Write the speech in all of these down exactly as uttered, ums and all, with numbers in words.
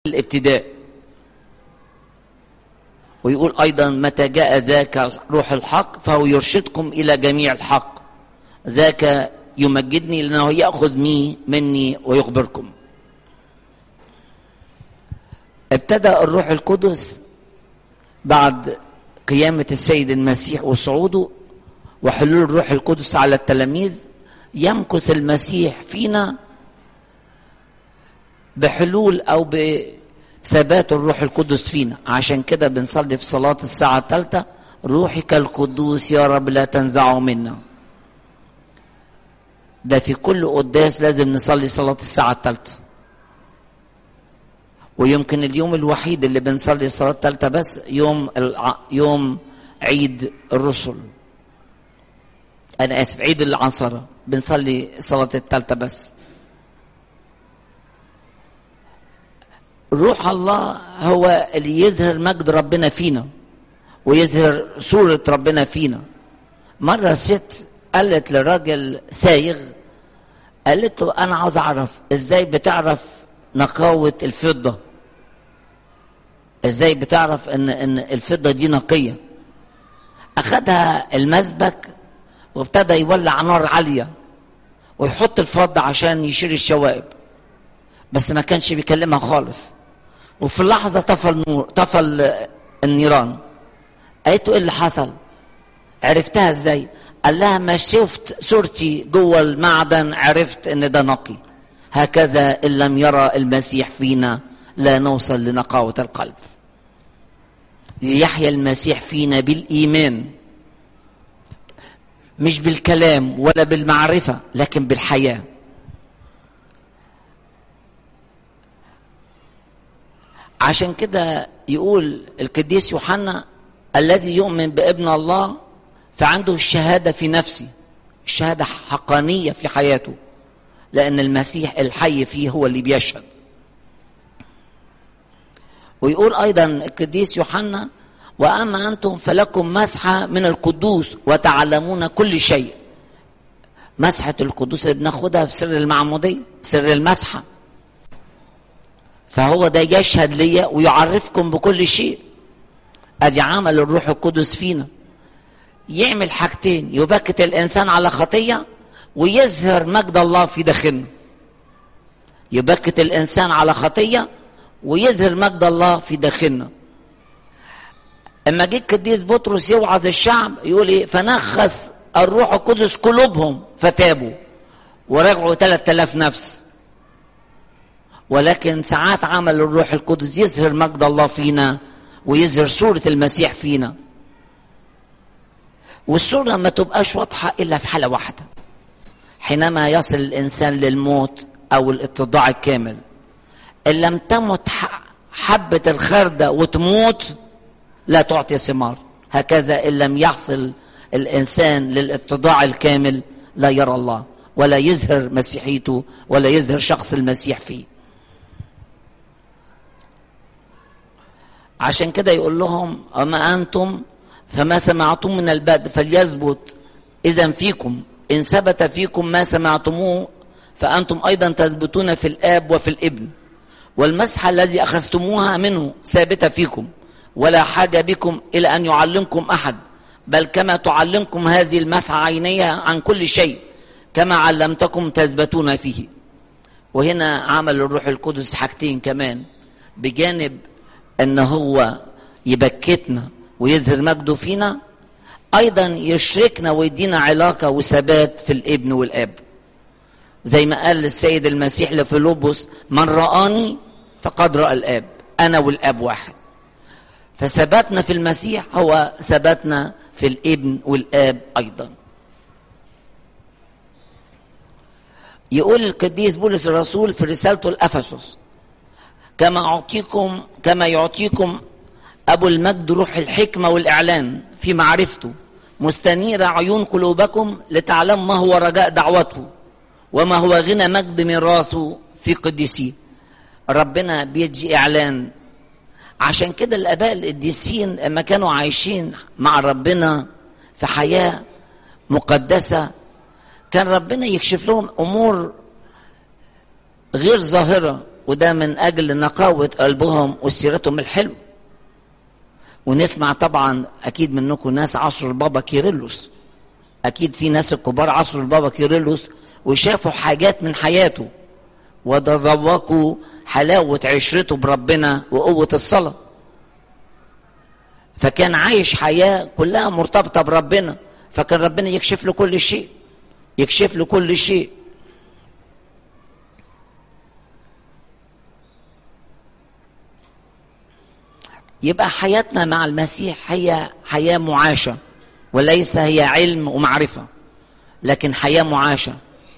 الابتداء. ويقول أيضا متى جاء ذاك روح الحق فهو يرشدكم إلى جميع الحق، ذاك يمجدني لأنه يأخذ مي مني ويخبركم. ابتدأ الروح القدس بعد قيامة السيد المسيح وصعوده وحلول الروح القدس على التلاميذ، يمكث المسيح فينا بحلول أو بثبات الروح القدس فينا. عشان كده بنصلي في صلاة الساعة الثالثة روحك القدوس يا رب لا تنزعه منا. ده في كل قداس لازم نصلي صلاة الساعة الثالثة، ويمكن اليوم الوحيد اللي بنصلي الصلاة الثالثة بس يوم الع... يوم عيد الرسل، أنا آسف عيد العنصرة بنصلي صلاة الثالثة بس. روح الله هو اللي يظهر مجد ربنا فينا ويظهر صورة ربنا فينا. مرة ست قالت لراجل سايغ، قالت له أنا عاوز أعرف إزاي بتعرف نقاوة الفضة، إزاي بتعرف إن إن الفضة دي نقية. أخدها المسبك وابتدى يولع نار عالية ويحط الفضة عشان يشيل الشوائب، بس ما كانش بيكلمها خالص. وفي اللحظة طفى النور، طفى النيران. قالت له إيه اللي حصل؟ عرفتها إزاي؟ قال لها ما شفت صورتي جوه المعدن عرفت إن ده نقي. هكذا إن لم يرى المسيح فينا لا نوصل لنقاوة القلب. ليحيا المسيح فينا بالإيمان، مش بالكلام ولا بالمعرفة لكن بالحياة. عشان كده يقول القديس يوحنا الذي يؤمن بابن الله فعنده الشهادة في نفسه، الشهادة حقانية في حياته، لأن المسيح الحي فيه هو اللي بيشهد. ويقول أيضا القديس يوحنا وأما أنتم فلكم مسحة من القدوس وتعلمون كل شيء. مسحة القدوس اللي بناخدها في سر المعمودية، سر المسحة، فهو ده يشهد ليا ويعرفكم بكل شيء. أدي عمل الروح القدس فينا، يعمل حاجتين: يبكت الإنسان على خطية ويظهر مجد الله في داخلنا. يبكت الإنسان على خطية ويظهر مجد الله في داخلنا. اما جه القديس بطرس يوعظ الشعب يقول ايه؟ فنخس الروح القدس قلوبهم فتابوا ورجعوا ثلاثة آلاف نفس. ولكن ساعات عمل الروح القدس يظهر مجد الله فينا ويظهر صورة المسيح فينا، والصورة ما تبقاش واضحة إلا في حالة واحدة، حينما يصل الإنسان للموت أو الاتضاع الكامل. إن لم تمت حبة الخردة وتموت لا تعطي ثمار. هكذا إن لم يحصل الإنسان للاتضاع الكامل لا يرى الله ولا يظهر مسيحيته ولا يظهر شخص المسيح فيه. عشان كده يقول لهم أما أنتم فما سمعتم من البدء فليثبت إذن فيكم، إن ثبت فيكم ما سمعتموه فأنتم أيضا تثبتون في الآب وفي الابن، والمسحة الذي أخذتموها منه ثابتة فيكم، ولا حاجة بكم إلى أن يعلمكم أحد، بل كما تعلمكم هذه المسحة عينية عن كل شيء كما علمتكم تثبتون فيه. وهنا عمل الروح القدس حاجتين كمان، بجانب أن هو يبكتنا ويظهر مجده فينا، أيضا يشركنا ويدينا علاقة وثبات في الابن والآب، زي ما قال السيد المسيح لفيلبس من رآني فقد رأى الآب، أنا والآب واحد. فثباتنا في المسيح هو ثباتنا في الابن والآب أيضا. يقول القديس بولس الرسول في رسالته لأفسس كما أعطيكم كما يعطيكم أبو المجد روح الحكمة والإعلان في معرفته، مستنير عيون قلوبكم لتعلموا ما هو رجاء دعوته وما هو غنى مجد ميراثه في قديسيه. ربنا بيدي إعلان. عشان كده الآباء القديسين لما كانوا عايشين مع ربنا في حياة مقدسة كان ربنا يكشف لهم أمور غير ظاهرة وده من أجل نقاوة قلبهم وسيرتهم الحلو. ونسمع طبعا أكيد منكم ناس عصر البابا كيرلس، أكيد في ناس الكبار عصر البابا كيرلس وشافوا حاجات من حياته وتذوقوا حلاوة عشرته بربنا وقوة الصلاة، فكان عايش حياة كلها مرتبطة بربنا، فكان ربنا يكشف له كل شيء، يكشف له كل شيء. يبقى حياتنا مع المسيح هي حياة معاشة، وليس هي علم ومعرفة، لكن حياة معاشة.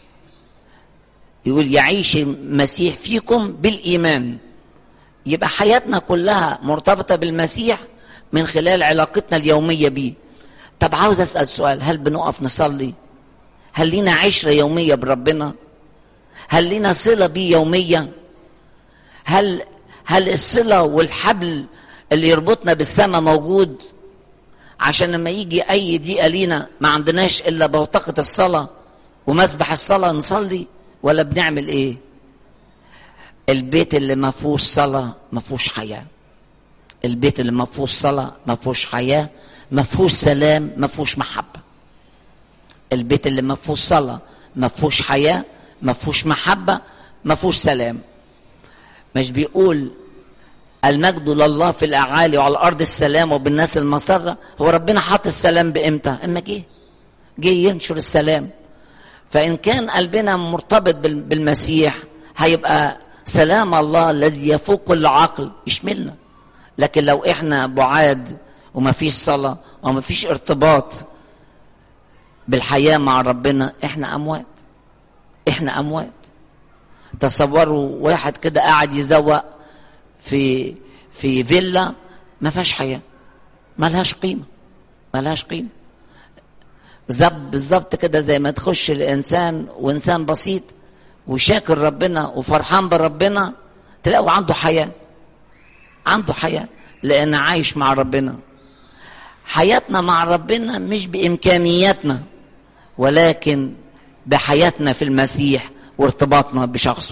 يقول يعيش المسيح فيكم بالإيمان. يبقى حياتنا كلها مرتبطة بالمسيح من خلال علاقتنا اليومية بيه. طب عاوز أسأل سؤال، هل بنقف نصلي؟ هل لنا عشرة يومية بربنا؟ هل لنا صلة بيه يومية؟ هل هل الصلة والحبل اللي يربطنا بالسماء موجود؟ عشان لما يجي أي ضيقة لينا ما عندناش إلا بوتقة الصلاة ومسبح الصلاة نصلي، ولا بنعمل إيه؟ البيت اللي ما فيهوش صلاة ما فيهوش حياة. البيت اللي ما فيهوش صلاة ما فيهوش حياة، ما فيهوش سلام، ما فيهوش محبة. البيت اللي ما فيهوش صلاة ما فيهوش حياة، ما فيهوش محبة، ما فيهوش سلام. مش بيقول المجد لله في الأعالي وعلى الأرض السلام وبالناس المسرة؟ هو ربنا حط السلام بإمتى؟ إما جه جه ينشر السلام. فإن كان قلبنا مرتبط بالمسيح هيبقى سلام الله الذي يفوق كل عقل يشملنا. لكن لو إحنا بعاد وما فيش صلاة وما فيش ارتباط بالحياة مع ربنا، إحنا أموات، إحنا أموات. تصوروا واحد كده قاعد يزوق في في فيلا ما فيهاش حياة، ما لهاش قيمة، ما لهاش قيمة. زب بالظبط كده زي ما تخش الإنسان وإنسان بسيط وشاكر ربنا وفرحان بربنا، تلاقوا عنده حياة، عنده حياة لأن عايش مع ربنا. حياتنا مع ربنا مش بإمكانياتنا، ولكن بحياتنا في المسيح وارتباطنا بشخصه.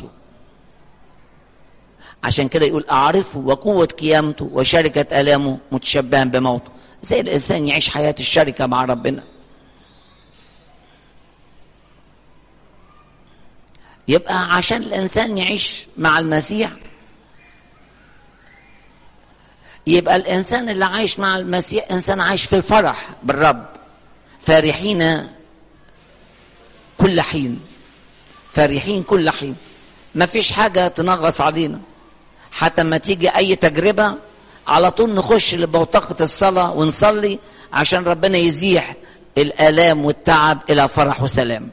عشان كده يقول أعرفه وقوة قيامته وشركة آلامه متشبها بموته. زي الإنسان يعيش حياة الشركة مع ربنا. يبقى عشان الإنسان يعيش مع المسيح، يبقى الإنسان اللي عايش مع المسيح إنسان عايش في الفرح بالرب، فرحين كل حين، فرحين كل حين. ما فيش حاجة تنغص علينا، حتى ما تيجي أي تجربة على طول نخش لبوتقة الصلاة ونصلي عشان ربنا يزيح الآلام والتعب إلى فرح وسلام.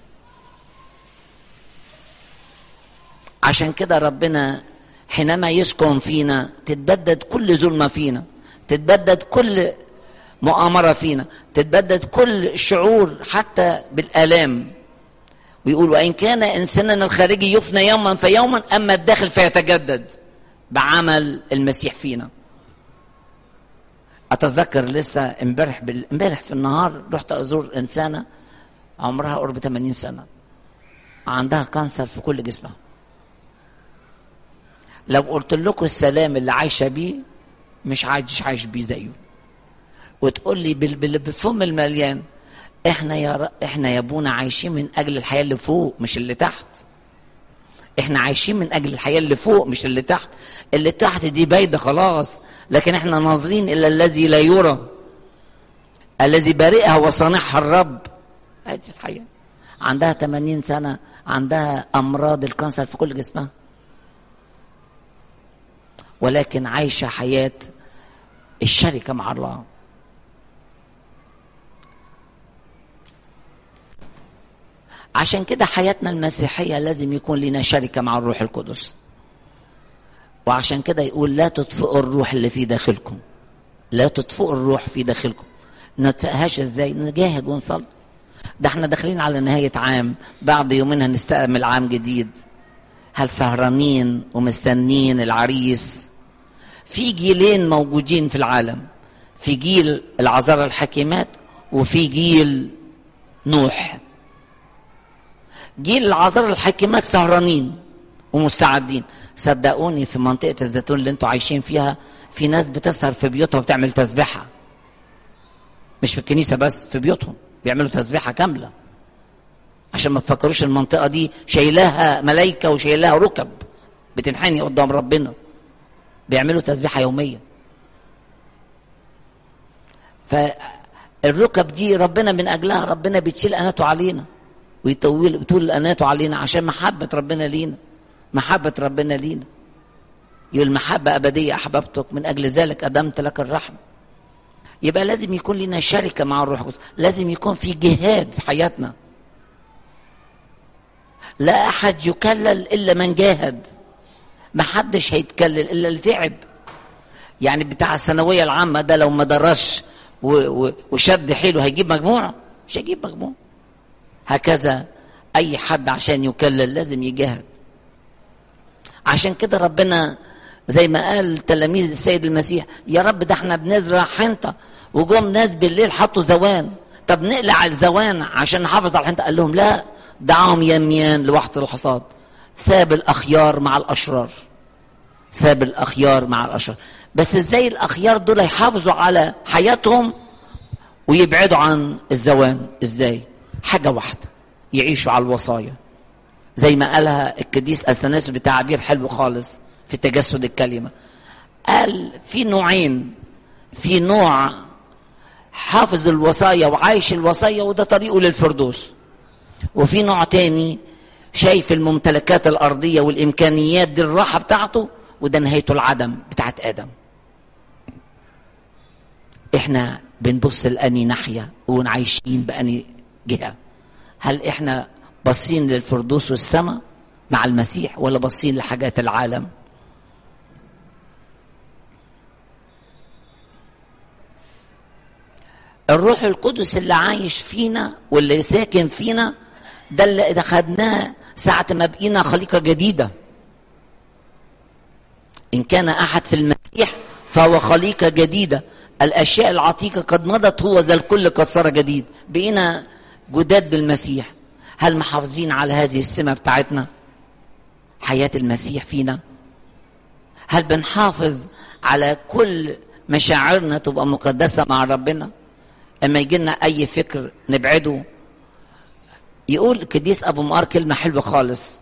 عشان كده ربنا حينما يسكن فينا تتبدد كل ظلمة فينا، تتبدد كل مؤامرة فينا، تتبدد كل شعور حتى بالآلام. ويقول وإن كان إنساننا الخارجي يفنى يوما فيوما، أما الداخل فيتجدد بعمل المسيح فينا. أتذكر لسه امبارح بال... امبارح في النهار رحت أزور إنسانة عمرها قرب ثمانين سنة، عندها كانسر في كل جسمها. لو قلت لكم السلام اللي عايشة بيه مش عايش عايش بيه زيه. وتقول لي بالفم المليان احنا يا احنا يا ابونا عايشين من اجل الحياة اللي فوق مش اللي تحت. احنا عايشين من اجل الحياة اللي فوق مش اللي تحت. اللي تحت دي بايدة خلاص، لكن احنا ناظرين الى الذي لا يرى، الذي بارئها وصانعها الرب. هذه الحياة. عندها ثمانين سنة، عندها امراض الكانسر في كل جسمها، ولكن عايشة حياة الشركة مع الله. عشان كده حياتنا المسيحية لازم يكون لنا شركة مع الروح القدس. وعشان كده يقول لا تطفئوا الروح اللي في داخلكم، لا تطفئوا الروح في داخلكم. نطفئهاش ازاي؟ نجاهد ونصلي. ده احنا داخلين على نهاية عام، بعد يومين هنستقبل عام جديد. هل سهرانين ومستنين العريس؟ في جيلين موجودين في العالم، في جيل العذارى الحكيمات وفي جيل نوح. جيل العذارى الحكيمات سهرانين ومستعدين. صدقوني في منطقة الزيتون اللي انتوا عايشين فيها في ناس بتسهر في بيوتها وبتعمل تسبيحة، مش في الكنيسة بس، في بيوتهم بيعملوا تسبيحة كاملة، عشان ما تفكروش المنطقة دي شايلاها ملايكة وشايلاها ركب بتنحني قدام ربنا، بيعملوا تسبيحة يومية. فالركب دي ربنا من أجلها ربنا بتشيل أناته علينا ويطول بطول أناته علينا، عشان محبة ربنا لينا، محبة ربنا لينا. يقول المحبة أبدية أحببتك من أجل ذلك أدمت لك الرحمة. يبقى لازم يكون لنا شركة مع الروح القدس، لازم يكون في جهاد في حياتنا. لا أحد يكلل إلا من جاهد، ما حدش هيتكلل إلا اللي تعب. يعني بتاع الثانوية العامة ده لو ما درش وشد حيله هيجيب مجموع؟ مش هيجيب مجموع. هكذا أي حد عشان يكلل لازم يجاهد. عشان كده ربنا زي ما قال تلاميذ السيد المسيح، يا رب ده احنا بنزرع حنطة وجم ناس بالليل حطوا زوان، طب نقلع الزوان عشان نحافظ على الحنطة. قال لهم لا، دعاهم يميان لوقت الحصاد. ساب الأخيار مع الأشرار، ساب الأخيار مع الأشرار. بس ازاي الأخيار دول يحافظوا على حياتهم ويبعدوا عن الزوان؟ ازاي؟ حاجة واحدة، يعيشوا على الوصايا زي ما قالها القديس اثناسيوس بتعبير حلو خالص في تجسد الكلمة. قال في نوعين، في نوع حافظ الوصايا وعايش الوصايا وده طريقه للفردوس، وفي نوع تاني شايف الممتلكات الأرضية والإمكانيات دي الراحة بتاعته وده نهايته العدم بتاعت آدم. احنا بنبص لأني ناحية ونعيشين بأني جهة؟ هل احنا باصين للفردوس والسماء مع المسيح ولا باصين لحاجات العالم؟ الروح القدس اللي عايش فينا واللي ساكن فينا ده اللي خدناه ساعة ما بقينا خليقة جديدة. إن كان أحد في المسيح فهو خليقة جديدة، الأشياء العتيقة قد مضت هو ذا الكل قد صار جديد. بقينا جداد بالمسيح. هل محافظين على هذه السمة بتاعتنا، حياة المسيح فينا؟ هل بنحافظ على كل مشاعرنا تبقى مقدسة مع ربنا؟ اما يجي لنا اي فكر نبعده. يقول القديس ابو مقار كلمة حلوة خالص،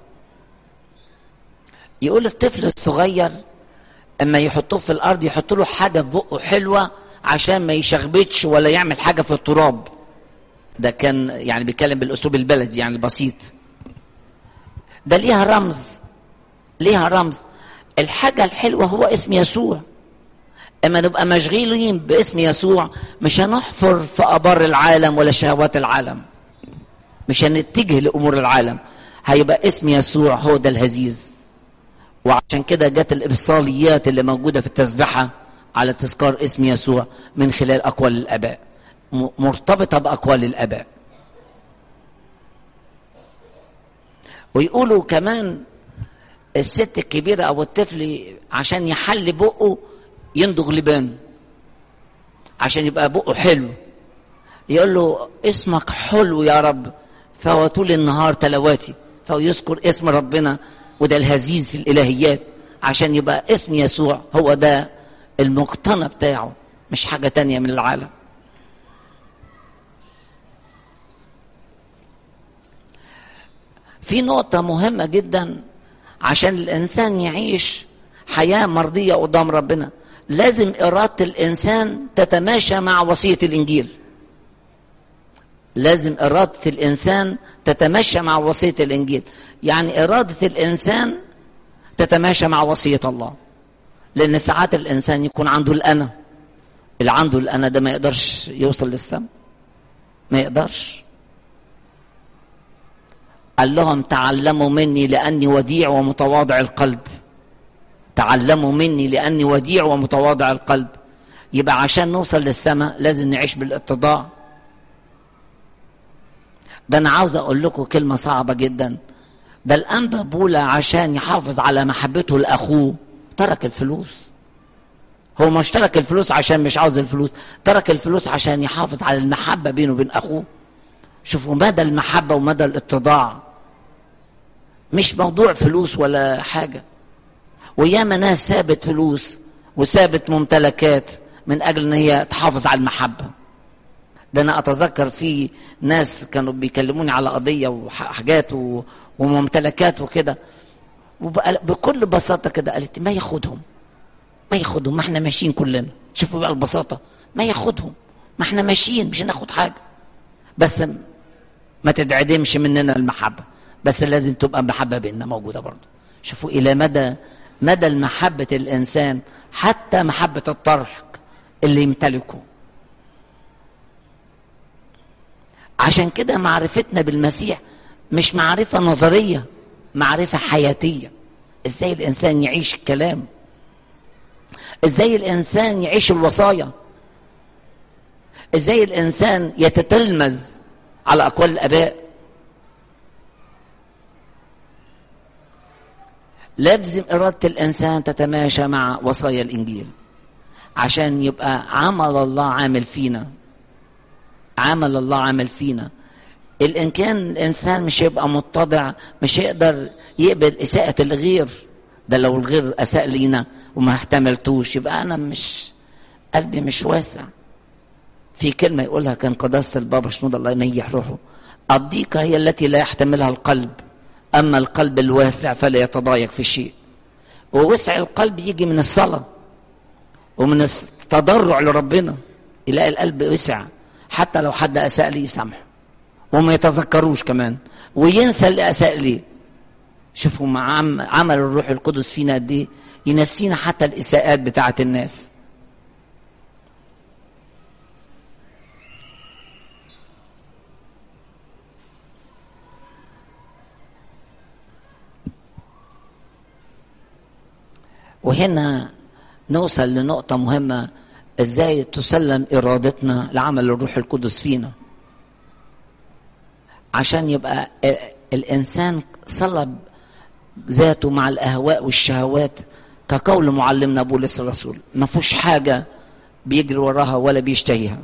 يقول الطفل الصغير اما يحطوه في الارض يحطوا له حاجة في بقه حلوة عشان ما يشغبتش ولا يعمل حاجة في التراب. ده كان يعني بيتكلم بالاسلوب البلدي يعني البسيط. ده ليها رمز، ليها رمز. الحاجة الحلوة هو اسم يسوع. اما نبقى مشغولين باسم يسوع مش هنحفر في ابار العالم ولا شهوات العالم، مش هنتجه لامور العالم. هيبقى اسم يسوع هو ده الهزيز. وعشان كده جت الابصاليات اللي موجوده في التسبحه على تذكار اسم يسوع من خلال اقوال الاباء، مرتبطه باقوال الاباء. ويقولوا كمان الست الكبيره او الطفل عشان يحل بقه يندغ لبان عشان يبقى بقه حلو، يقول له اسمك حلو يا رب، فهو طول النهار تلواتي فهو يذكر اسم ربنا. وده الهزيز في الالهيات عشان يبقى اسم يسوع هو ده المقتنى بتاعه، مش حاجة تانية من العالم. في نقطة مهمة جدا عشان الإنسان يعيش حياة مرضية قدام ربنا، لازم إرادة الإنسان تتماشى مع وصية الإنجيل. لازم إرادة الإنسان تتماشى مع وصية الإنجيل، يعني إرادة الإنسان تتماشى مع وصية الله. لأن ساعات الإنسان يكون عنده الأنا، اللي عنده الأنا ده ما يقدرش يوصل للسماء، ما يقدرش. قال لهم تعلموا مني لأني وديع ومتواضع القلب. تعلموا مني لأني وديع ومتواضع القلب. يبقى عشان نوصل للسماء لازم نعيش بالاتضاع. ده أنا عاوز أقول لكم كلمة صعبة جدا. ده الأنبا بولا عشان يحافظ على محبته لأخوه ترك الفلوس. هو مش ترك الفلوس عشان مش عاوز الفلوس، ترك الفلوس عشان يحافظ على المحبة بينه وبين أخوه. شوفوا مدى المحبة ومدى الاتضاع. مش موضوع فلوس ولا حاجة. وياما ناس سابت فلوس وسابت ممتلكات من أجل أن هي تحافظ على المحبة. ده أنا أتذكر في ناس كانوا بيكلموني على قضية وحاجات وممتلكات وكده، وبكل بساطة كده قالت ما ياخدهم ما ياخدهم ما احنا ماشيين كلنا. شوفوا بقى البساطة، ما ياخدهم ما احنا ماشيين مش هناخد حاجة، بس ما تدعدمش مننا المحبة، بس لازم تبقى محبة بيننا موجودة برضو. شوفوا إلى مدى مدى المحبة الإنسان، حتى محبة الطرح اللي يمتلكه. عشان كده معرفتنا بالمسيح مش معرفة نظرية، معرفة حياتية. ازاي الإنسان يعيش الكلام، ازاي الإنسان يعيش الوصايا، ازاي الإنسان يتتلمذ على أقوال الآباء. لازم إرادة الإنسان تتماشى مع وصايا الإنجيل عشان يبقى عمل الله عامل فينا. عمل الله عامل فينا. إن كان الإنسان مش يبقى متضع مش يقدر يقبل إساءة الغير. ده لو الغير أساء لينا وما احتملتوش يبقى أنا مش قلبي مش واسع. في كلمة يقولها كان قداسة البابا شنودة الله ينيح روحه: الضيقة هي التي لا يحتملها القلب، أما القلب الواسع فلا يتضايق في شيء. ووسع القلب يجي من الصلاة ومن التضرع لربنا. يلاقي القلب وسع، حتى لو حد أساء لي يسامحه وما يتذكروش كمان وينسى اللي أساء ليه. شوفوا مع عمل الروح القدس فينا قد ايه ينسينا حتى الإساءات بتاعة الناس. وهنا نوصل لنقطة مهمة: ازاي تسلم إرادتنا لعمل الروح القدس فينا عشان يبقى الإنسان صلب ذاته مع الأهواء والشهوات، كقول معلمنا بولس الرسول ما فيش حاجة بيجري وراها ولا بيشتهيها.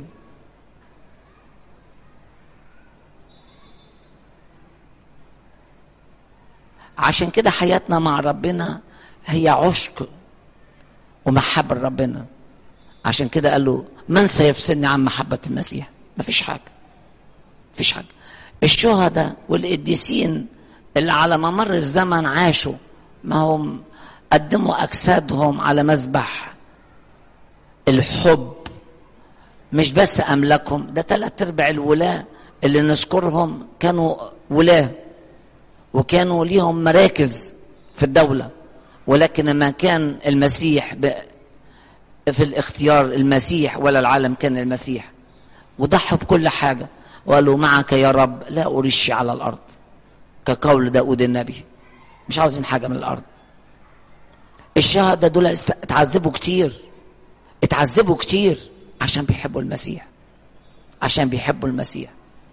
عشان كده حياتنا مع ربنا هي عشق ومحبة ربنا. عشان كده قال له: من سيفصلني عن محبة المسيح؟ ما فيش حاجة، ما فيش حاجة. الشهداء والقديسين اللي على ممر الزمن عاشوا، ما هم قدموا أجسادهم على مذبح الحب، مش بس أملاكهم. ده ثلاث أرباع الولاة اللي نذكرهم كانوا ولاة وكانوا ليهم مراكز في الدولة، ولكن لما كان المسيح في الاختيار المسيح ولا العالم كان المسيح، وضحوا بكل حاجة وقالوا: معك يا رب لا أريد شيء على الأرض، كقول داود النبي، مش عاوزين حاجة من الأرض. الشهداء دول اتعذبوا كتير، اتعذبوا كتير عشان بيحبوا المسيح، عشان بيحبوا المسيح.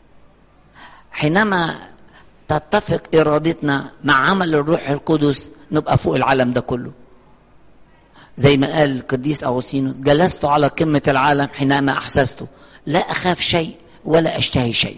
حينما تتفق إرادتنا مع عمل الروح القدس نبقى فوق العالم ده كله. زي ما قال القديس أغسطينوس: جلست على قمة العالم حينما أحسست لا أخاف شيء ولا أشتهي شيء،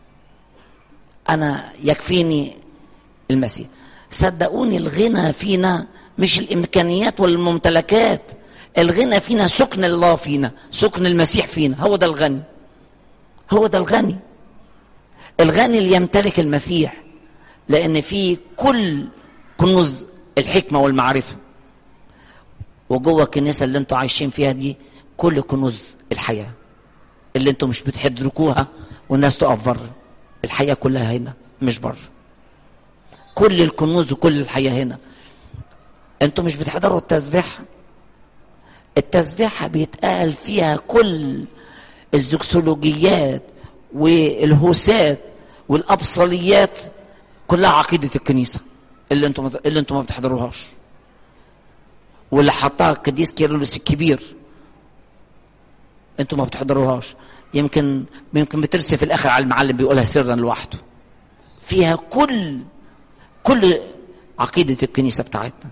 أنا يكفيني المسيح. صدقوني الغنى فينا مش الإمكانيات والممتلكات، الغنى فينا سكن الله فينا، سكن المسيح فينا. هو ده الغني، هو ده الغني. الغني اللي يمتلك المسيح، لأن فيه كل كنوز الحكمة والمعرفة، وجوه الكنيسة اللي انتوا عايشين فيها دي كل كنوز الحياة اللي انتوا مش بتدركوها والناس تقف بره. الحياة كلها هنا مش بره، كل الكنوز وكل الحياة هنا. انتوا مش بتحضروا التسبيحة، التسبيحة بيتقال فيها كل الزكسولوجيات والهوسات والأبصاليات، كلها عقيدة الكنيسة اللي انتوا اللي انتوا ما بتحضروهاش، واللي حطها القديس كيرلس الكبير انتوا ما بتحضروهاش. يمكن يمكن بترسي في الاخر على المعلم بيقولها سرا لوحده، فيها كل كل عقيدة الكنيسة بتاعتنا.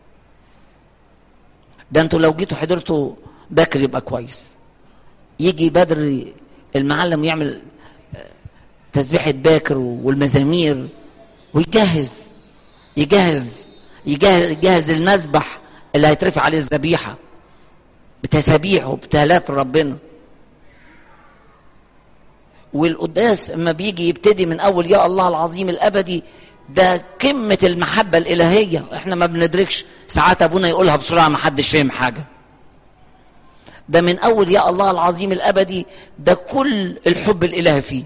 ده انتوا لو جيتوا حضرتوا باكر يبقى كويس. يجي بدري المعلم يعمل تسبيحة باكر والمزامير ويجهز يجهز يجهز, يجهز المذبح اللي هيترفع عليه الذبيحة بتسابيح وبتهلات ربنا. والقداس اما بيجي يبتدي من اول يا الله العظيم الابدي، ده قمة المحبة الالهية. احنا ما بندركش، ساعات ابونا يقولها بسرعة ما حدش فهم حاجة. ده من اول يا الله العظيم الابدي، ده كل الحب الالهي فيه،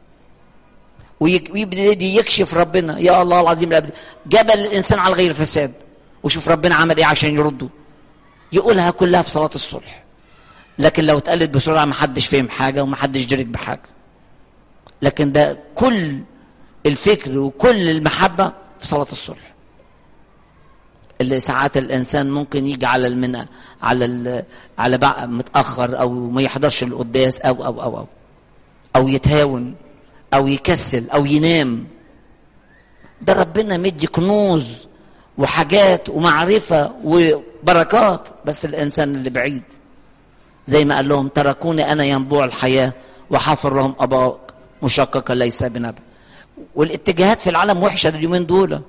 ويبتدي يكشف ربنا يا الله العظيم الابدي جبل الانسان على غير فساد، وشوف ربنا عمل ايه عشان يرده. يقولها كلها في صلاة الصلح، لكن لو اتقالت بسرعة ما حدش فهم حاجة وما حدش درك بحاجة. لكن ده كل الفكر وكل المحبة في صلاة الصلح، اللي ساعات الانسان ممكن يجي على المنى على ال على بقى متاخر او ما يحضرش القداس او او او او او يتهاون او يكسل او ينام. ده ربنا مدي كنوز وحاجات ومعرفه وبركات، بس الانسان اللي بعيد زي ما قال لهم تركوني انا ينبوع الحياه وحفر لهم اباء مشققه ليس بنبع. والاتجاهات في العالم وحشه اليومين دول،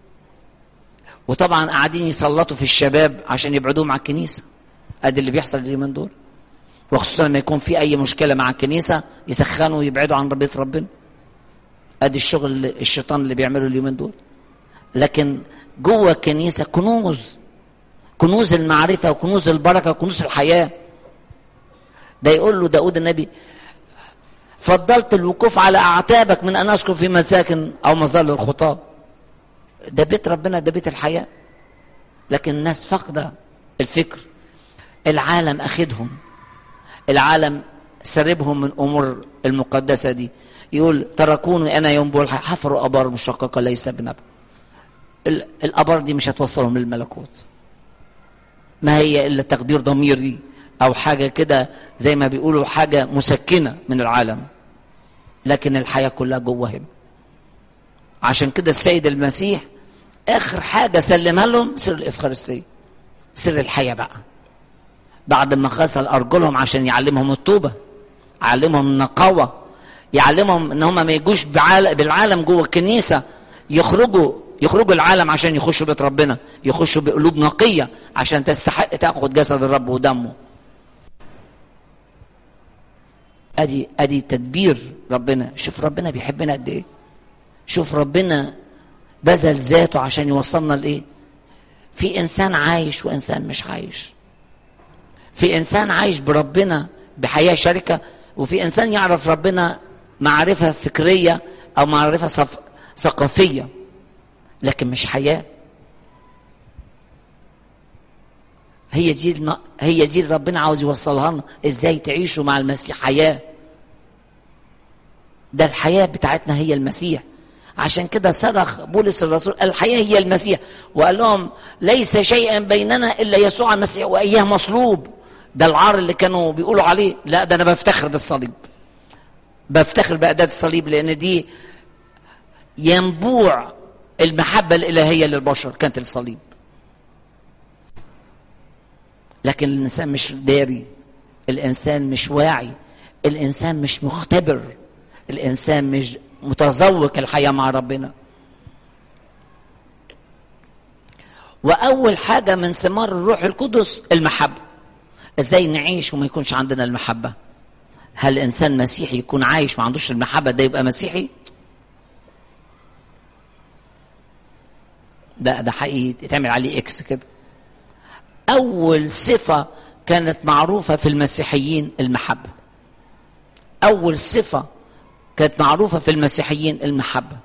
وطبعا قاعدين يسلطوا في الشباب عشان يبعدوهم عن الكنيسه. ادي اللي بيحصل اليومين دول، وخصوصا لما يكون في اي مشكله مع الكنيسه يسخنوا ويبعدوا عن بيت ربنا. ادي الشغل الشيطان اللي بيعمله اليومين دول. لكن جوه الكنيسه كنوز، كنوز المعرفه وكنوز البركه وكنوز الحياه. ده يقول له داود النبي فضلت الوقوف على اعتابك من ان اسكن في مساكن او مظل الخطاه. ده بيت ربنا، ده بيت الحياة. لكن الناس فاقدة الفكر. العالم أخدهم، العالم سربهم من أمور المقدسة دي. يقول تركوني أنا ينبوع الحياة حفروا أبار مشققة ليس بنبع. الأبار دي مش هتوصلهم للملكوت، ما هي إلا تقدير ضميري أو حاجة كده زي ما بيقولوا حاجة مسكنة من العالم، لكن الحياة كلها جواهم. عشان كده السيد المسيح اخر حاجه سلمها لهم سر الافخارستيه، سر الحياه بقى. بعد ما غسل ارجلهم عشان يعلمهم التوبه، يعلمهم النقاوه، يعلمهم ان هم ما يجوش بالعالم جوه الكنيسه، يخرجوا يخرجوا العالم عشان يخشوا بيت ربنا، يخشوا بقلوب نقيه عشان تستحق تاخذ جسد الرب ودمه. ادي ادي تدبير ربنا. شوف ربنا بيحبنا قد ايه، شوف ربنا بذل ذاته عشان يوصلنا لايه. في انسان عايش وانسان مش عايش، في انسان عايش بربنا بحياه شركه، وفي انسان يعرف ربنا معرفه فكريه او معرفه صف... ثقافيه، لكن مش حياه. هي دي الم... هي دي اللي ربنا عاوز يوصلها لنا، ازاي تعيشوا مع المسيح حياه. ده الحياه بتاعتنا هي المسيح. عشان كده صرخ بولس الرسول الحياة هي المسيح، وقال لهم ليس شيئا بيننا إلا يسوع المسيح وإياه مصلوب. ده العار اللي كانوا بيقولوا عليه. لا، ده أنا بفتخر بالصليب، بفتخر بأداة الصليب، لأن دي ينبوع المحبة الإلهية للبشر كانت الصليب. لكن الإنسان مش داري، الإنسان مش واعي، الإنسان مش مختبر، الإنسان مش متذوق الحياة مع ربنا. وأول حاجة من ثمار الروح القدس المحبة. إزاي نعيش وما يكونش عندنا المحبة؟ هل الإنسان مسيحي يكون عايش ما عندوش المحبة ده يبقى مسيحي؟ ده ده حقيقي يتعمل عليه إكس كده. أول صفة كانت معروفة في المسيحيين المحبة. أول صفة كانت معروفة في المسيحيين المحبة.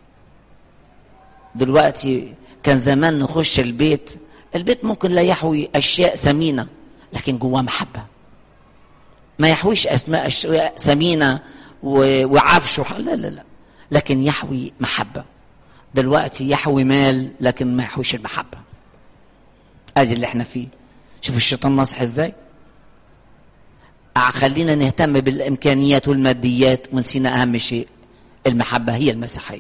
دلوقتي كان زمان نخش البيت، البيت ممكن لا يحوي أشياء ثمينة لكن جواه محبة. ما يحويش أسماء أشياء ثمينة وعفش لا لا لا، لكن يحوي محبة. دلوقتي يحوي مال لكن ما يحويش المحبة. ادي اللي احنا فيه. شوف الشيطان ناصح ازاي. خلينا نهتم بالامكانيات والماديات ونسينا اهم شيء، المحبة هي المسيحية.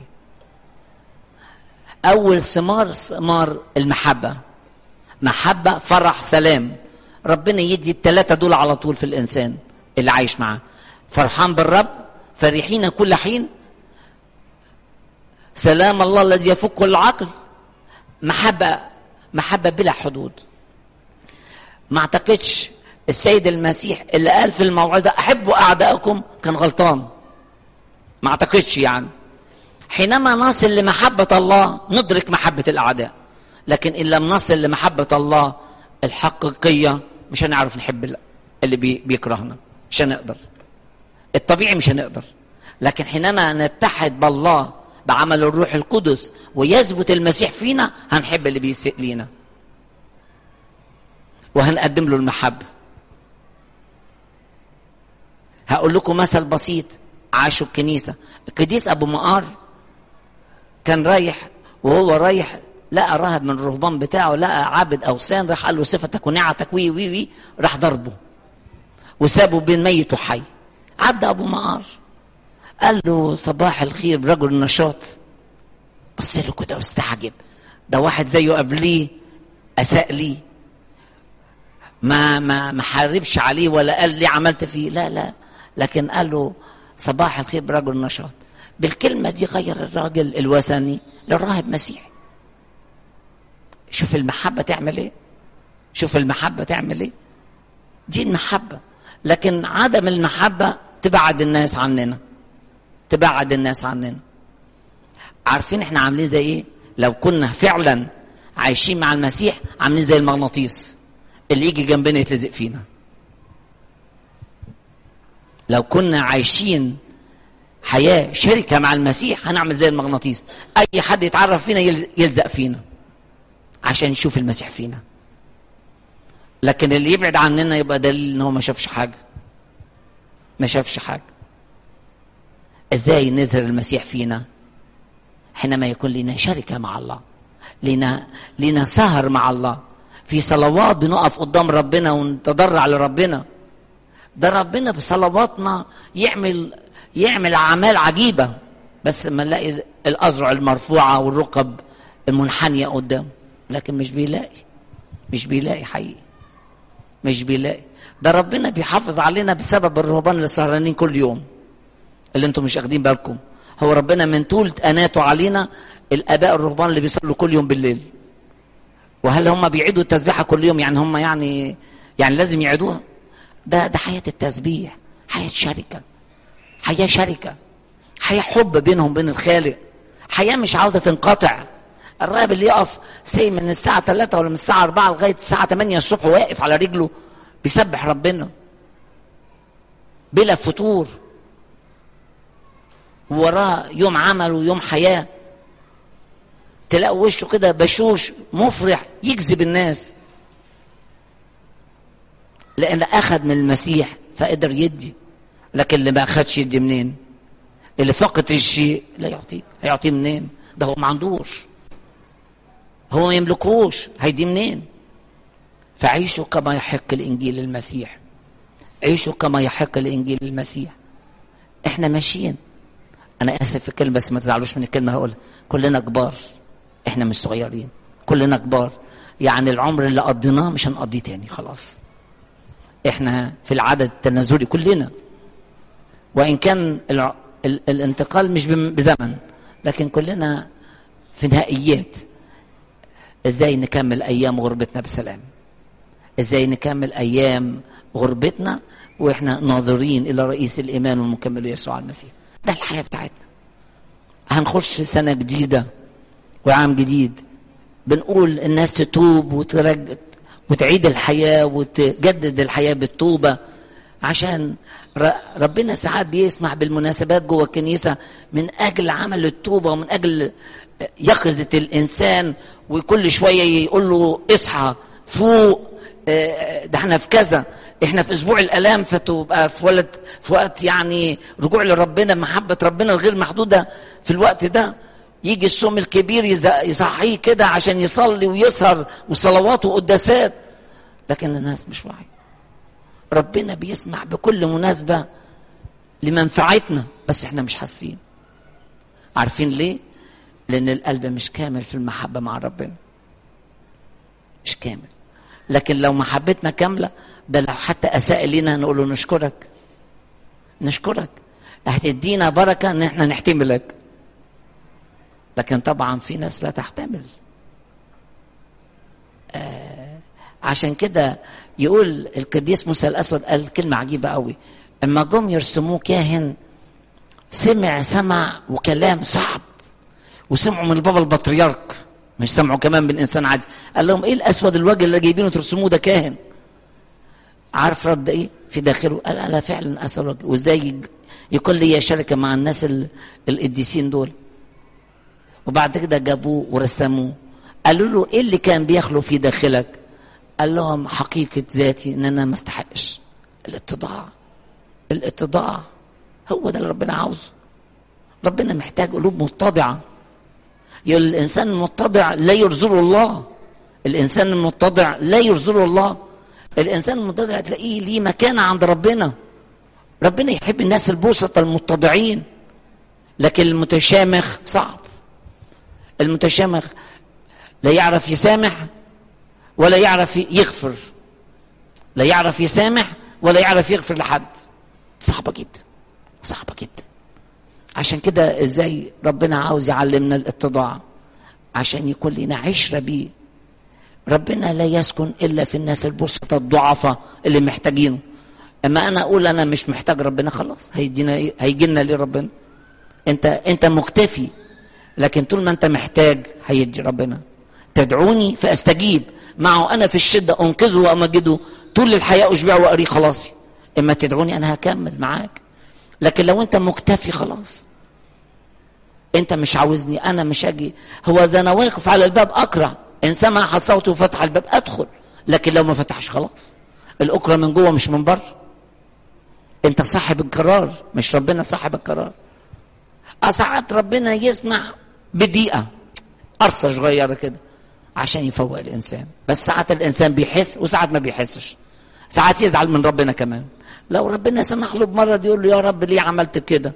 اول ثمار ثمار المحبة، محبة فرح سلام. ربنا يدي الثلاثة دول على طول في الانسان اللي عايش معاه. فرحان بالرب، فرحين كل حين، سلام الله الذي يفوق كل عقل، محبة محبة بلا حدود. ما اعتقدش السيد المسيح اللي قال في الموعظة احبوا اعدائكم كان غلطان، ما اعتقدش. يعني حينما نصل لمحبة الله ندرك محبة الاعداء، لكن ان لم نصل لمحبة الله الحقيقية مش هنعرف نحب اللي بيكرهنا، مش هنقدر، الطبيعي مش هنقدر. لكن حينما نتحد بالله بعمل الروح القدس ويثبت المسيح فينا هنحب اللي بيسيء لينا وهنقدم له المحبة. هقول لكم مثل بسيط عاشوا الكنيسة. القديس أبو مقار كان رايح، وهو رايح لقى راهب من الرهبان بتاعه، لقى عابد أوثان، راح قال له صفتك ونعتك وي وي وي، راح ضربه وسابه بين ميت وحي. عدى أبو مقار قال له صباح الخير رجل النشاط، بص له كده واستعجب، ده واحد زيه قبليه أساء لي، ما ما ما حاربش عليه ولا قال لي عملت فيه، لا لا، لكن قال له صباح الخير برجل نشاط. بالكلمة دي غير الراجل الوثني للراهب مسيحي. شوف المحبة تعمل ايه، شوف المحبة تعمل ايه، دي المحبة. لكن عدم المحبة تبعد الناس عننا، تبعد الناس عننا. عارفين احنا عاملين زي ايه؟ لو كنا فعلا عايشين مع المسيح عاملين زي المغناطيس اللي يجي جنبنا يتلزق فينا. لو كنا عايشين حياة شركة مع المسيح هنعمل زي المغناطيس، اي حد يتعرف فينا يلزق فينا عشان يشوف المسيح فينا. لكن اللي يبعد عننا يبقى دليل ان هو ما شافش حاجة، ما شافش حاجة. ازاي نظهر المسيح فينا؟ حينما يكون لنا شركة مع الله، لنا لنا سهر مع الله، في صلوات بنقف قدام ربنا ونتضرع لربنا. ده ربنا بصلواتنا يعمل يعمل اعمال عجيبة، بس ما نلاقي الاذرع المرفوعة والركب المنحنية قدام، لكن مش بيلاقي، مش بيلاقي حقيقي، مش بيلاقي. ده ربنا بيحافظ علينا بسبب الرهبان اللي سهرانين كل يوم، اللي انتم مش واخدين بالكم. هو ربنا من طول اناته علينا الاباء الرهبان اللي بيصلوا كل يوم بالليل. وهل هم بيعيدوا التسبيحه كل يوم؟ يعني هم يعني يعني لازم يعيدوها؟ ده ده حياه التسبيح، حياه شركه، حياه شركه، حياه حب بينهم بين الخالق، حياه مش عاوزه تنقطع. الراهب اللي يقف سي من الساعه ثلاثة ولا من الساعه أربعة لغايه الساعه ثمانية الصبح واقف على رجله بيسبح ربنا بلا فتور، وراه يوم عمل ويوم حياه، تلاقوا وشه كده بشوش مفرح يجذب الناس، لان اخذ من المسيح فقدر يدي. لكن اللي ما اخذش يدي منين؟ اللي فقد الشيء لا يعطيه، هيعطيه منين؟ ده هو ما عندوش، هو ما يملكوش، هيدي منين؟ فعيشوا كما يحق الانجيل المسيح، عيشوا كما يحق الانجيل المسيح. احنا ماشيين، انا اسف في الكلمه بس ما تزعلوش من الكلمه هقولها، كلنا كبار، احنا مش صغيرين، كلنا كبار. يعني العمر اللي قضيناه مش هنقضيه تاني خلاص. احنا في العدد التنازلي كلنا، وان كان ال... ال... الانتقال مش بزمن، لكن كلنا في نهائيات. ازاي نكمل ايام غربتنا بسلام؟ ازاي نكمل ايام غربتنا واحنا ناظرين الى رئيس الايمان والمكمل يسوع المسيح؟ ده الحياه بتاعتنا. هنخش سنه جديده وعام جديد، بنقول الناس تتوب وترج... وتعيد الحياه وتجدد الحياه بالتوبه، عشان ربنا ساعات بيسمح بالمناسبات جوه الكنيسه من اجل عمل التوبه ومن اجل يقظه الانسان، وكل شويه يقول له اصحى فوق، ده احنا في كذا، احنا في اسبوع الالام، فتبقى في وقت في وقت يعني رجوع لربنا، محبه ربنا الغير محدوده. في الوقت ده يجي الصوم الكبير يصحيه كده عشان يصلي ويسهر وصلوات وقداسات، لكن الناس مش واعيه. ربنا بيسمح بكل مناسبه لمنفعتنا، بس احنا مش حاسين. عارفين ليه؟ لان القلب مش كامل في المحبه مع ربنا، مش كامل. لكن لو محبتنا كامله، ده لو حتى اساء لنا نقول له نشكرك، نشكرك، هتدينا بركه ان احنا نحتملك. لكن طبعا في ناس لا تحتمل، آه عشان كده يقول القديس موسى الأسود قال كلمة عجيبة قوي. اما جم يرسموه كاهن سمع سمع وكلام صعب، وسمعوا من البابا البطريرك، مش سمعوا كمان من انسان عادي. قال لهم ايه الاسود الوجه اللي جايبينه ترسموه ده كاهن؟ عارف رد ايه في داخله؟ قال انا فعلا اسود الوجه، وازاي يكون لي شركه مع الناس القديسين دول؟ وبعد كده جابوه ورسموه. قالوا له ايه اللي كان بيخلو في داخلك؟ قال لهم حقيقه ذاتي ان انا ما استحقش. الاتضاع، الاتضاع هو ده اللي ربنا عاوزه. ربنا محتاج قلوب متضعه. يقول الانسان المتضع لا يرزله الله، الانسان المتضع لا يرزله الله. الانسان المتضع تلاقيه ليه مكانه عند ربنا. ربنا يحب الناس البسطة المتضعين، لكن المتشامخ صعب. المتشامخ لا يعرف يسامح ولا يعرف يغفر، لا يعرف يسامح ولا يعرف يغفر لحد. صعبة جدا، صعبة جدا. عشان كده ازاي ربنا عاوز يعلمنا الاتضاع عشان يكون لنا عشرة بيه. ربنا لا يسكن الا في الناس البسطة الضعفاء اللي محتاجينه. اما انا اقول انا مش محتاج ربنا، خلاص هيدينا ايه؟ هيجينا ليه ربنا؟ انت انت مكتفي، لكن طول ما انت محتاج هيدي ربنا. تدعوني فاستجيب، معه انا في الشده انقذه وامجده، طول الحياه اشبع واري خلاصي. اما تدعوني انا هكمل معاك. لكن لو انت مكتفي خلاص، انت مش عاوزني، انا مش اجي. هو اذا انا واقف على الباب اقرع، ان سمع احد صوتي وفتح الباب ادخل. لكن لو ما فتحش خلاص، الاقرع من جوه مش من بره. انت صاحب القرار، مش ربنا صاحب القرار. ساعات ربنا يسمح بدقيقه قرصه صغيره كده عشان يفوق الانسان، بس ساعات الانسان بيحس وساعات ما بيحسش. ساعات يزعل من ربنا كمان. لو ربنا سمح له بمرض يقول له يا رب ليه عملت كده؟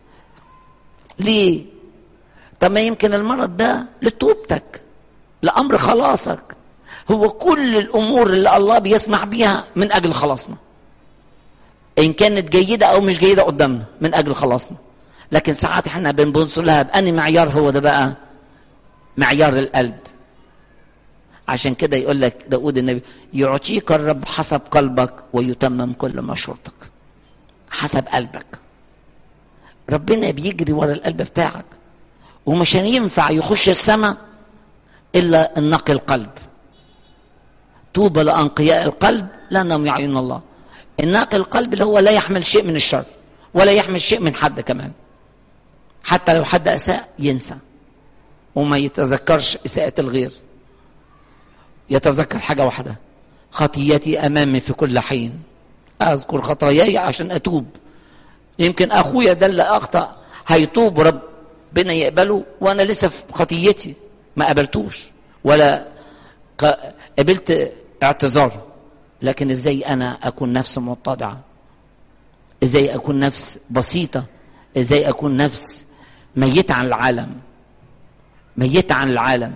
ليه؟ طب ما يمكن المرض ده لتوبتك، لامر خلاصك. هو كل الامور اللي الله بيسمح بيها من اجل خلاصنا، ان كانت جيده او مش جيده قدامنا، من اجل خلاصنا. لكن ساعات احنا بنبص لها بأني معيار، هو ده بقى معيار القلب. عشان كده يقول لك داود النبي يعطيك الرب حسب قلبك ويتمم كل مشورتك. حسب قلبك. ربنا بيجري ورا القلب بتاعك، ومش هينفع يخش السماء الا النقي القلب. طوبى لانقياء القلب لانهم يعيون الله. النقي القلب اللي هو لا يحمل شيء من الشر ولا يحمل شيء من حد كمان. حتى لو حد اساء ينسى وما يتذكرش اساءة الغير. يتذكر حاجة واحدة: خطيتي امامي في كل حين، اذكر خطاياي عشان اتوب. يمكن اخويا ده اللي اخطأ هيتوب وربنا يقبله، وانا لسه في خطيتي ما قبلتوش ولا قبلت اعتذاره. لكن ازاي انا اكون نفس متضعه؟ ازاي اكون نفس بسيطه؟ ازاي اكون نفس ميتة عن العالم؟ ميتة عن العالم.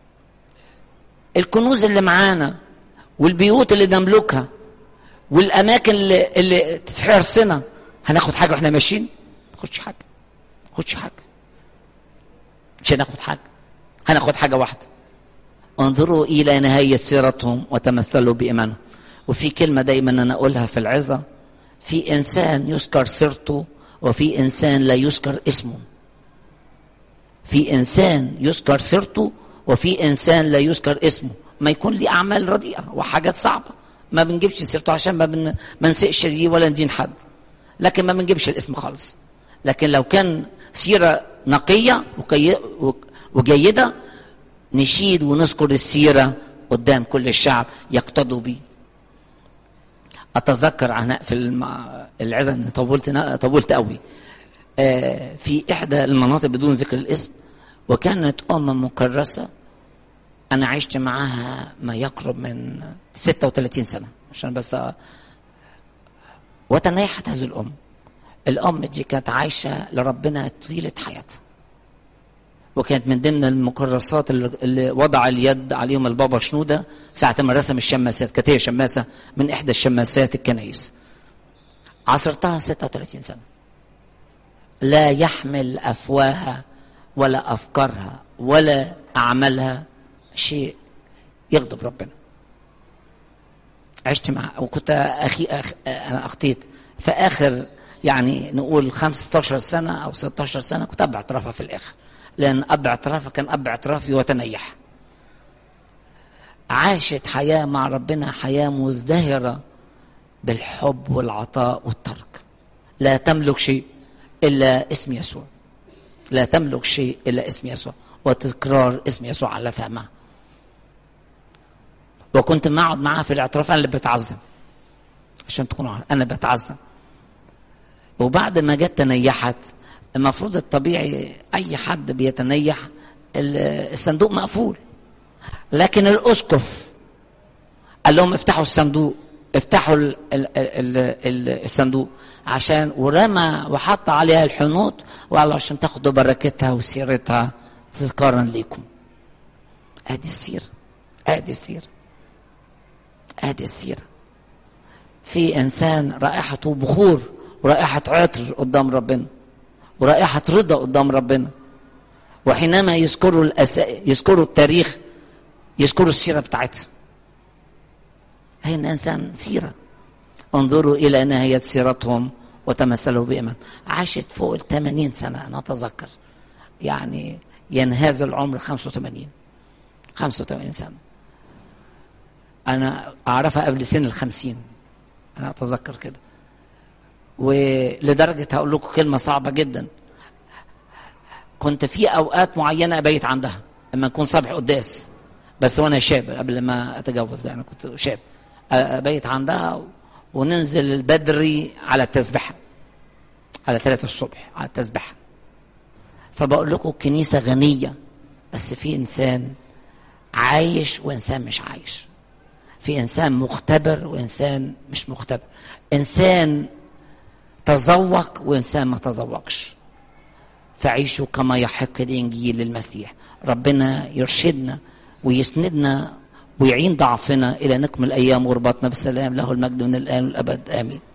الكنوز اللي معانا والبيوت اللي نملكها والاماكن اللي, اللي في حرصنا، هناخد حاجه واحنا ماشيين؟ ما ناخدش حاجه، ما ناخدش حاجه، مش هناخد حاجه. هناخد حاجه واحده: انظروا الى نهايه سيرتهم وتمثلوا بايمانهم. وفي كلمه دايما انا اقولها في العظه: في انسان يذكر سيرته وفي انسان لا يذكر اسمه. في انسان يذكر سيرته وفي انسان لا يذكر اسمه. ما يكون لي اعمال رديئه وحاجات صعبه ما بنجيبش سيرته عشان ما بن... ما نسقش ليه ولا ندين حد، لكن ما بنجيبش الاسم خالص. لكن لو كان سيره نقيه وكي... وجيده نشيد ونذكر السيره قدام كل الشعب يقتدوا بيه. اتذكر عناء في العزة ان طولت طولت قوي آه في احدى المناطق بدون ذكر الاسم، وكانت ام مكرسه انا عشت معاها ما يقرب من ستة وثلاثين سنه عشان بس. وتنيحت هذه الام. الام دي كانت عايشه لربنا طيله حياتها، وكانت من ضمن المكرسات اللي وضع اليد عليهم البابا شنودة ساعة ما رسم الشماسات. كانت هي شماسة من إحدى الشماسات الكنائس. عصرتها ستة وثلاثين سنة، لا يحمل أفواها ولا أفكارها ولا أعمالها شيء يغضب ربنا. عشت مع وكنت اخي أخ... انا اخطيت في اخر يعني نقول خمستاشر سنه او ستاشر سنه كنت اب اعترافها في الاخر، لان اب اعترافها كان اب اعترافي وتنيح. عاشت حياه مع ربنا، حياه مزدهره بالحب والعطاء والترك. لا تملك شيء الا اسم يسوع، لا تملك شيء الا اسم يسوع، وتكرار اسم يسوع على فمها. وكنت معد معها في الاعتراف، انا اللي بتعزم عشان تكونوا عارفين، انا بتعزم. وبعد ما جت تنيحت، المفروض الطبيعي اي حد بيتنيح الصندوق مقفول، لكن الاسقف قال لهم افتحوا الصندوق، افتحوا ال ال ال ال الصندوق عشان، ورمى وحط عليها الحنوط وقال عشان تاخدوا بركتها وسيرتها تذكارا ليكم. ادي السيره، ادي السيره، ادي السيره. في انسان رائحته بخور ورائحه عطر قدام ربنا ورائحه رضا قدام ربنا، وحينما يذكروا الأس... يذكروا التاريخ يذكروا السيره بتاعتها. هي انسان سيره. انظروا الى نهايه سيرتهم وتمثلوا بإيمان. عاشت فوق الثمانين سنه انا اتذكر، يعني ينهاز العمر خمسة وثمانين خمسة وثمانين سنه. انا اعرفها قبل سن الخمسين، انا اتذكر كده. ولدرجه هقول لكم كلمه صعبه جدا، كنت في اوقات معينه ابيت عندها لما اكون صبح قداس، بس وانا شاب قبل ما اتجوز، يعني كنت شاب، ابيت عندها وننزل البدري على التسبحه على ثلاثة الصبح على التسبحه. فبقول لكم الكنيسه غنيه، بس في انسان عايش وانسان مش عايش، في انسان مختبر وانسان مش مختبر، انسان تذوق وانسان ما تذوقش. فعيشوا كما يحق الانجيل للمسيح. ربنا يرشدنا ويسندنا ويعين ضعفنا الى نكمل ايام غربتنا بسلام. له المجد من الان والابد امين.